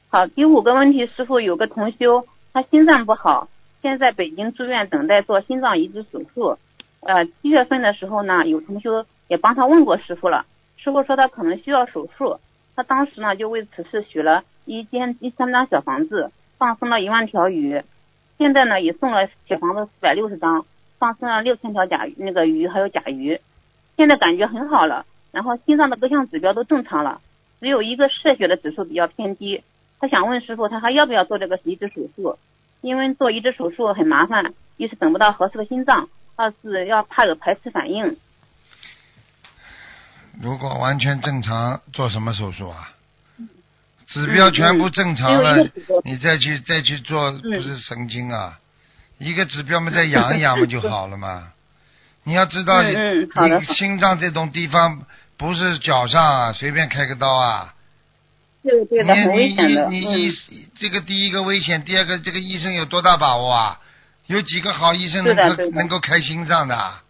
好，第五个问题，师傅有个同修，他心脏不好，现在北京住院等待做心脏移植手术。7月份的时候呢，有同修也帮他问过师傅了，师傅说他可能需要手术，他当时呢就为此事许了3张小房子，放生了1万条鱼，现在呢也送了小房子460张，放生了6000条鱼还有甲鱼，现在感觉很好了，然后心脏的各项指标都正常了，只有一个射血的指数比较偏低。他想问师傅，他还要不要做这个移植手术？因为做移植手术很麻烦，一是等不到合适的心脏，二是要怕有排斥反应。 如果完全正常，做什么手术啊？指标全部正常了，你再去做，不是神经啊？一个指标嘛，再养一养嘛就好了嘛。你要知道，你心脏这种地方不是脚上啊，随便开个刀啊。 对的，很危险的。 这个第一个危险，第二个这个医生有多大把握啊？有几个好医生能够开心脏的？